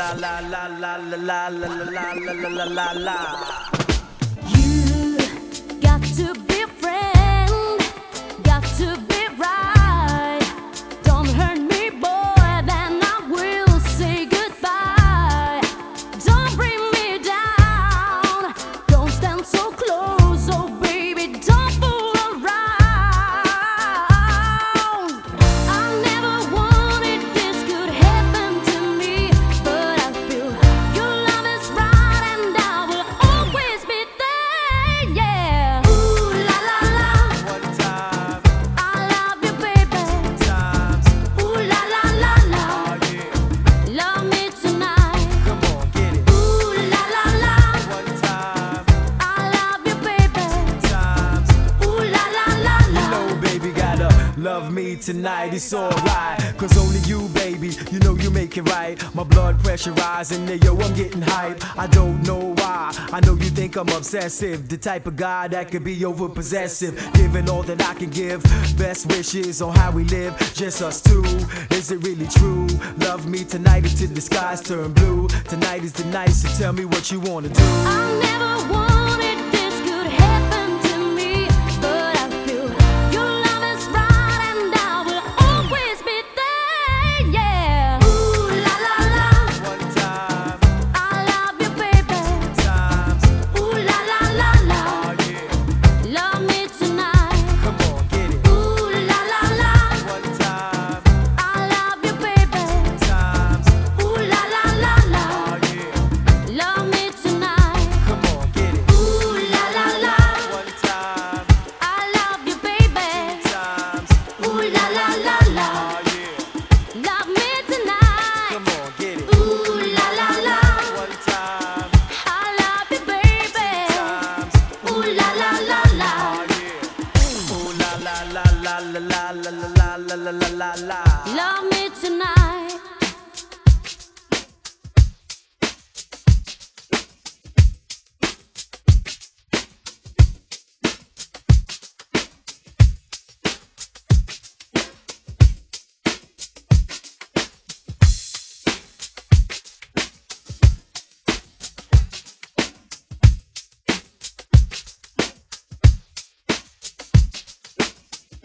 la la la la la la la la la la la la. You got to be a friend, got to be right. Don't hurt me, boy, then I will say goodbye. Don't bring me down, don't stand so close, oh baby, don't fool around. I never wanted this could happen to me, but I feel your love is right and I will always be there, yeah. Ooh la la la, One time, I love you, baby. times, Ooh la la la la, oh yeah. love me tonight. Come on, get it. Ooh la la la, One time, I love you, baby. times. Ooh la la la la. No, baby, gotta love me tonight, it's alright. Cause only you, baby, you know you make it right. My blood pressure rising, there, yo, I'm getting hype. I don't know why, I know you think I'm obsessive. The type of guy that could be over possessive. Giving all that I can give, best wishes on how we live, just us two. Is it really true? Love me tonight until the skies turn blue. Tonight is the night, so tell me what you wanna do. I never want